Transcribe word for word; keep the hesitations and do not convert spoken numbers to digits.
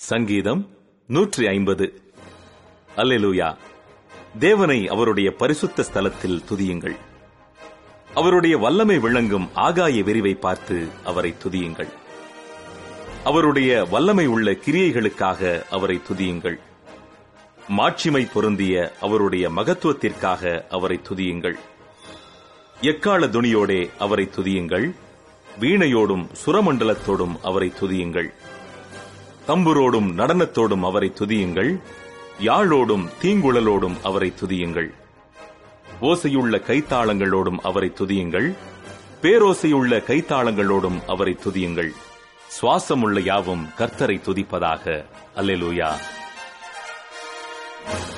சங்கீதம் நூற்றி ஐம்பது. அல்லேலூயா. தேவனை அவருடைய பரிசுத்த ஸ்தலத்தில் துதியுங்கள். அவருடைய வல்லமை விளங்கும் ஆகாய விரிவை பார்த்து அவரை துதியுங்கள். அவருடைய வல்லமை உள்ள கிரியைகளுக்காக அவரை துதியுங்கள். மாட்சிமை பொருந்திய அவருடைய மகத்துவத்திற்காக அவரை துதியுங்கள். எக்காள துணியோடே அவரை துதியுங்கள். வீணையோடும் சுரமண்டலத்தோடும் அவரை துதியுங்கள். தம்புரோடும் நடனத்தோடும் அவரை துதியுங்கள். யாழோடும் தீங்குழலோடும் அவரை துதியுங்கள். ஓசையுள்ள கைத்தாளங்களோடும் அவரை துதியுங்கள். பேரோசையுள்ள கைத்தாளங்களோடும் அவரை துதியுங்கள். சுவாசமுள்ள யாவும் கர்த்தரை துதிப்பதாக. அல்லேலூயா.